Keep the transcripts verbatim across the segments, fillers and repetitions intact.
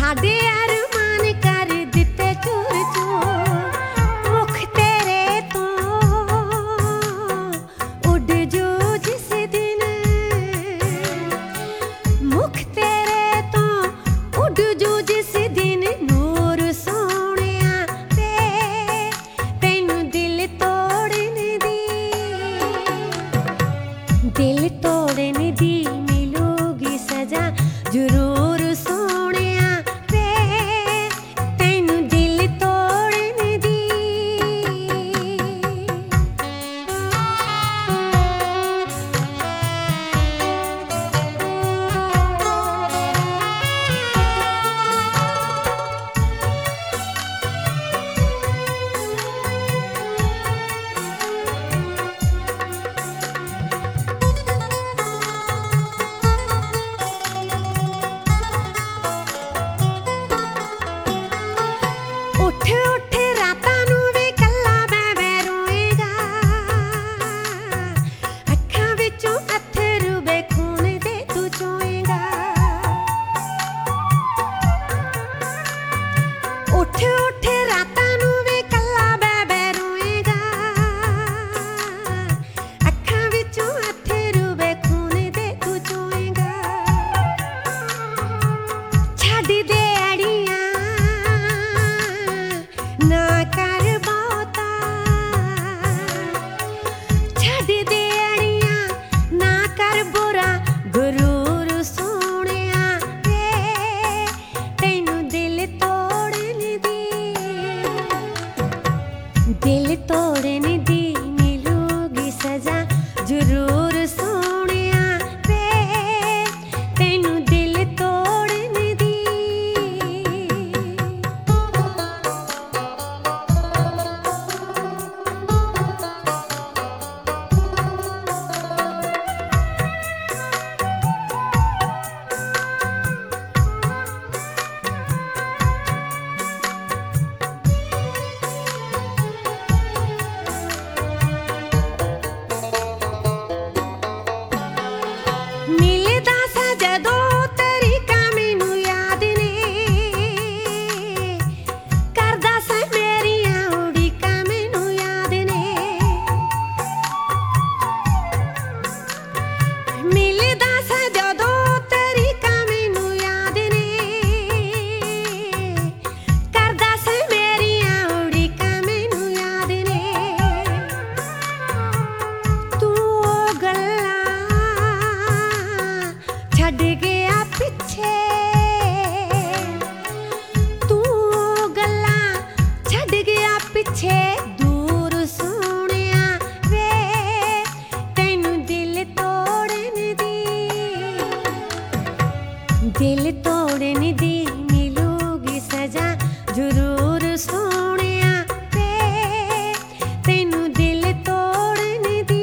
साडे अरमान कर दिते चूर चूर मुख तेरे तो उड़ जो जिस दिन मुख तेरे तो उड़ जो जिस दिन नूर सोहणिया वे तैनू दिल तोड़न दी दिल तोड़न दी मिलूगी सजा जरूर सोहणिया वे तैनू दिल तोड़न दी। उठ उठ रातां नूं वे कल्ला मैं वे रोएगा अखां विचों अथरू वे खून दे तू चोएगा। उठ उठ रातां नूं वे कल्ला मैं वे रोएगा अखां विचों अथरू वे खून दे तू चोएगा। छड्ड दे अड़ियां ना कर बहुता छड्ड दे अड़ियां ना कर बुरा गुरूर सोहणिया वे तैनू दिल तोड़न दी दिल तोड़न दी मिलूगी सजा जरूर सोहणिया वे तैनू दिल तोड़न दी। मिलदा सा जदों तरीका मैनू याद ने करदा सा मेरियां उड़ीकां मैनू याद ने मिलदा सा जदों तरीका मैनू याद ने करदा सा मेरियां उड़ीकां मैनू याद ने तू ओ गल्लां छड्ड गया पिछे तू ओ गल्लां छड्ड गया पिछे दूर सोहणिया वे तैनू दिल तोड़न दी दिल तोड़न दी मिलूगी सजा जरूर सोहणिया वे तैनू दिल तोड़न दी।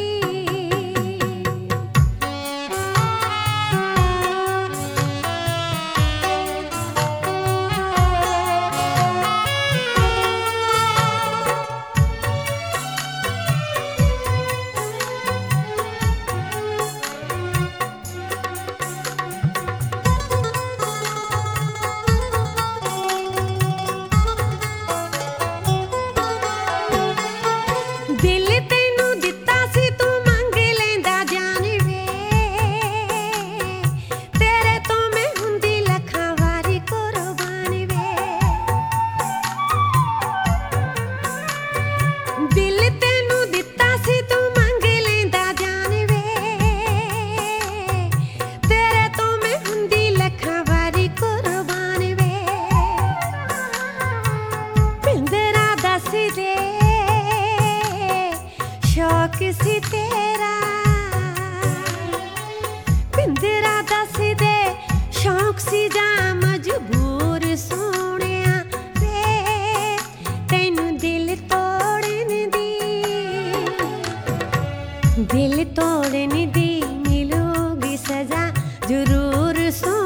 दिल तैनू दिता सी तू मंग लैंदा जान वे तेरे तो मैं हुंदी लखां वारी कुर्बान वे दिल तैनू दिता सी तू मंग लैंदा जान वे तेरे तो मैं हुंदी लखां वारी कुर्बान वे। पिंदरा दस दे शौक सी तेरा पिंदरा दस दे शौक सी जा मजबूर सोहणिया वे तैनू दिल तोड़न दी दिल तोड़न दी मिलूगी सजा जरूर सोहणिया